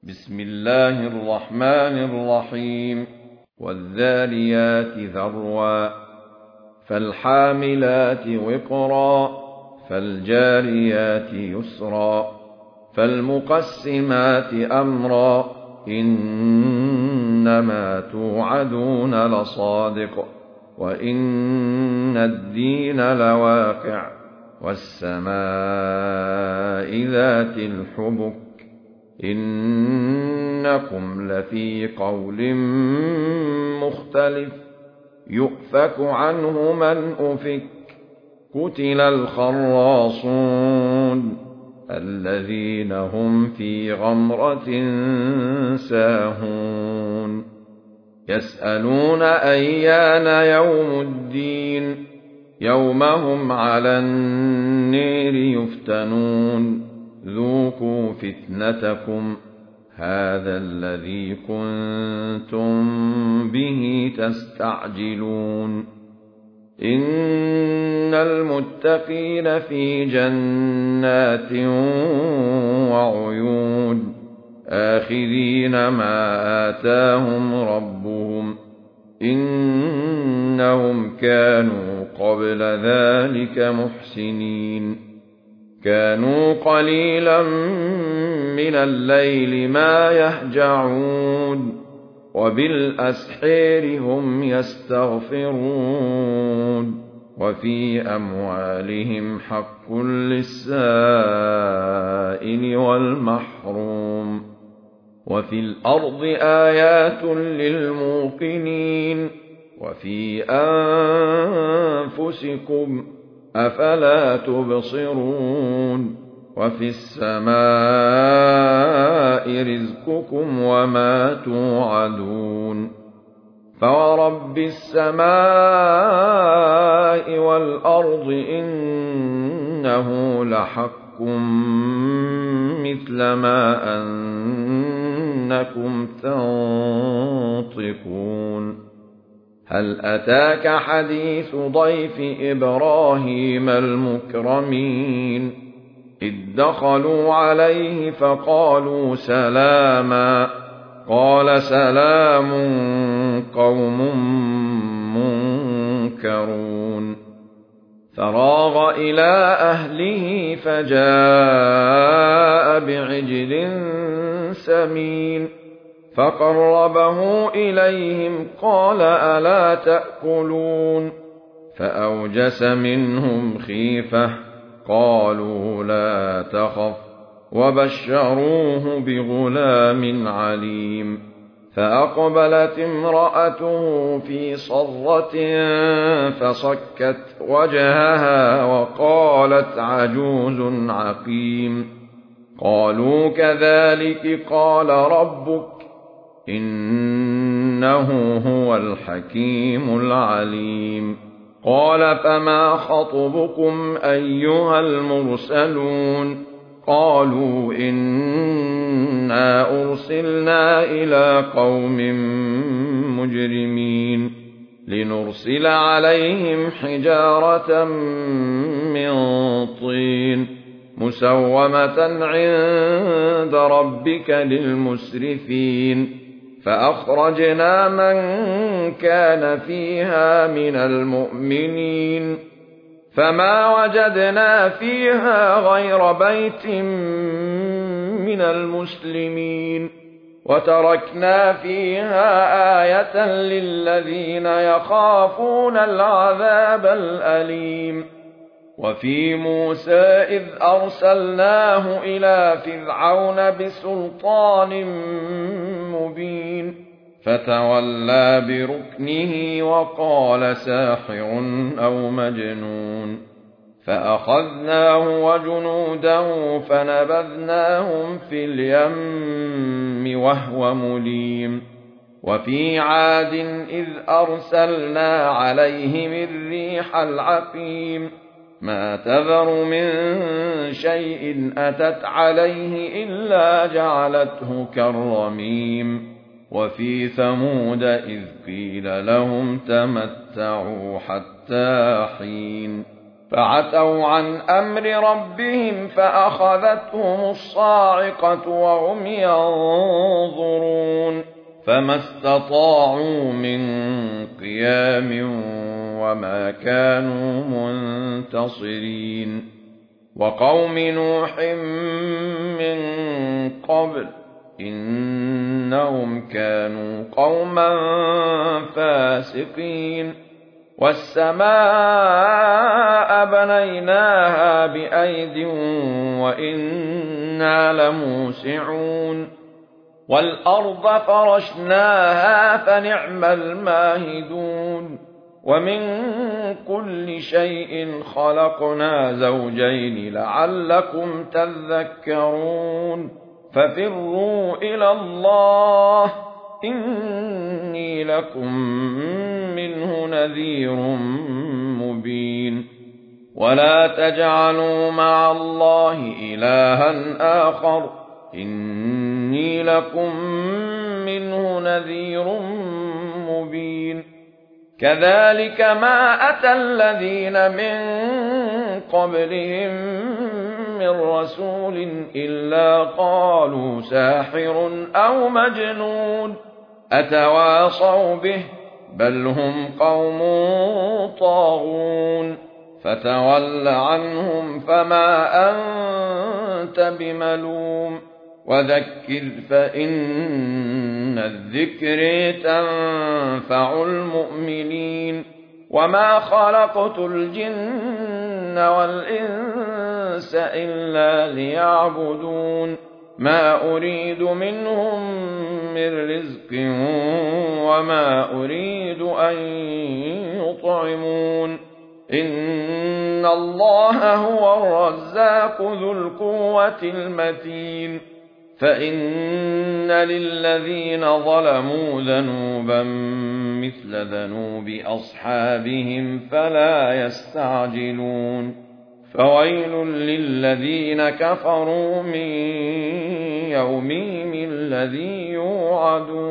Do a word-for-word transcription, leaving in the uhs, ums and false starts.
بسم الله الرحمن الرحيم والذاريات ذروا فالحاملات وقرا فالجاريات يسرا فالمقسمات أمرا إنما توعدون لصادق وإن الدين لواقع والسماء ذات الحبك إنكم لفي قول مختلف يؤفك عنه من أفك قتل الخراصون الذين هم في غمرة ساهون يسألون أيان يوم الدين يوم هم على النار يفتنون ذوقوا فتنتكم هذا الذي كنتم به تستعجلون إن المتقين في جنات وعيون آخذين ما آتاهم ربهم إنهم كانوا قبل ذلك محسنين كانوا قليلا من الليل ما يهجعون وبالأسحار هم يستغفرون وفي أموالهم حق للسائل والمحروم وفي الأرض آيات للموقنين وفي أنفسكم أفلا تبصرون وفي السماء رزقكم وما توعدون فورب السماء والأرض إنه لحق مثل ما أنكم تنطقون هل أتاك حديث ضيف إبراهيم المكرمين إذ دخلوا عليه فقالوا سلاما قال سلام قوم منكرون فراغ إلى أهله فجاء بعجل سمين فقربه إليهم قال ألا تأكلون فأوجس منهم خيفة قالوا لا تخف وبشروه بغلام عليم فأقبلت امرأته في صرة فصكت وجهها وقالت عجوز عقيم قالوا كذلك قال ربك إنه هو الحكيم العليم قال فما خطبكم أيها المرسلون قالوا إنا أرسلنا إلى قوم مجرمين لنرسل عليهم حجارة من طين مسومة عند ربك للمسرفين فأخرجنا من كان فيها من المؤمنين فما وجدنا فيها غير بيت من المسلمين وتركنا فيها آية للذين يخافون العذاب الأليم وفي موسى إذ أرسلناه إلى فرعون بسلطان مبين فتولى بركنه وقال ساحر أو مجنون فأخذناه وجنوده فنبذناهم في اليم وهو مليم وفي عاد إذ أرسلنا عليهم الريح العقيم ما تذر من شيء أتت عليه إلا جعلته كالرميم وفي ثمود إذ قيل لهم تمتعوا حتى حين فعتوا عن أمر ربهم فأخذتهم الصاعقة وهم ينظرون فما استطاعوا من قيام وما كانوا منتصرين وقوم نوح من قبل إنهم كانوا قوما فاسقين والسماء بنيناها بأيد وإنا لموسعون والأرض فرشناها فنعم الماهدون ومن كل شيء خلقنا زوجين لعلكم تذكرون ففروا إلى الله إني لكم منه نذير مبين ولا تجعلوا مع الله إلها آخر إني لكم منه نذير مبين كذلك ما أتى الذين من قبلهم من رسول إلا قالوا ساحر أو مجنون أتواصوا به بل هم قوم طاغون فتول عنهم فما أنت بملوم وذكر فإن الذكر تنفع المؤمنين وما خلقت الجن والإنس إلا ليعبدون ما أريد منهم من رزق وما أريد أن يطعمون إن الله هو الرزاق ذو القوة المتين فإن للذين ظلموا ذنوبا مثل ذنوب أصحابهم فلا يستعجلون فويل للذين كفروا من يومهم الذي يوعدون